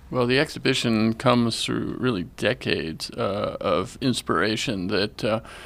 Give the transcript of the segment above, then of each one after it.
Well, the exhibition comes through really decades of inspiration that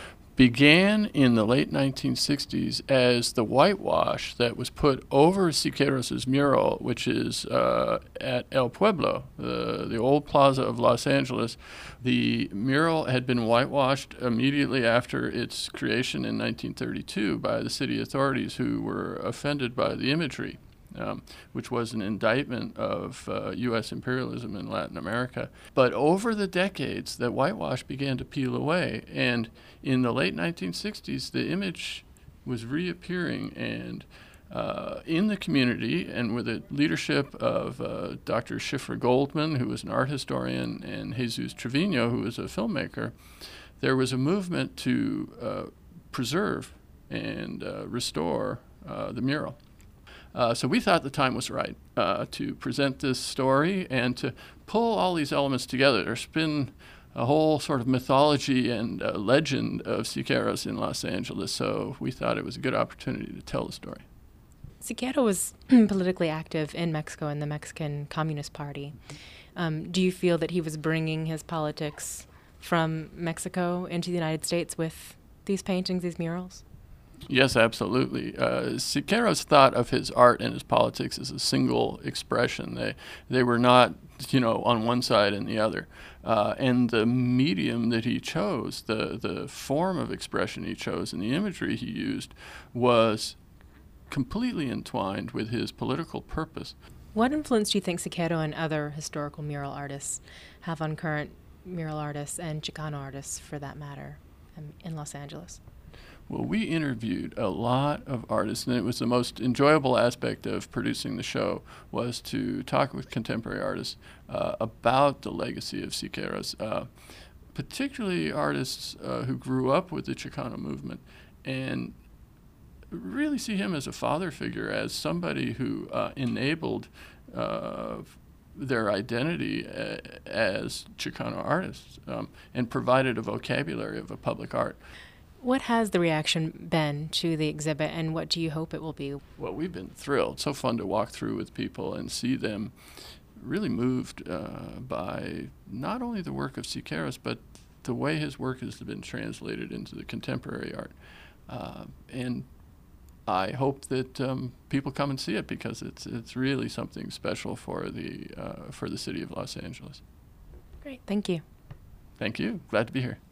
began in the late 1960s as the whitewash that was put over Siqueiros' mural, which is at El Pueblo, the old plaza of Los Angeles. The mural had been whitewashed immediately after its creation in 1932 by the city authorities, who were offended by the imagery. Which was an indictment of U.S. imperialism in Latin America. But over the decades, that whitewash began to peel away, and in the late 1960s, the image was reappearing, and in the community, and with the leadership of Dr. Schiffer Goldman, who was an art historian, and Jesus Trevino, who was a filmmaker, there was a movement to preserve and restore the mural. So we thought the time was right to present this story and to pull all these elements together. There's been a whole sort of mythology and legend of Siqueiros in Los Angeles, so we thought it was a good opportunity to tell the story. Siqueiro was politically active in Mexico in the Mexican Communist Party. Do you feel that he was bringing his politics from Mexico into the United States with these paintings, these murals? Yes, absolutely. Siqueiros thought of his art and his politics as a single expression. They were not, on one side and the other. And the medium that he chose, the form of expression he chose, and the imagery he used was completely entwined with his political purpose. What influence do you think Siqueiro and other historical mural artists have on current mural artists and Chicano artists, for that matter, in Los Angeles? Well, we interviewed a lot of artists, and it was the most enjoyable aspect of producing the show was to talk with contemporary artists about the legacy of Siqueiros, particularly artists who grew up with the Chicano movement, and really see him as a father figure, as somebody who enabled their identity as Chicano artists and provided a vocabulary of a public art. What has the reaction been to the exhibit, and what do you hope it will be? Well, we've been thrilled. So fun to walk through with people and see them really moved by not only the work of Siqueiros, but the way his work has been translated into the contemporary art. And I hope that people come and see it, because it's really something special for the city of Los Angeles. Great, thank you. Thank you. Glad to be here.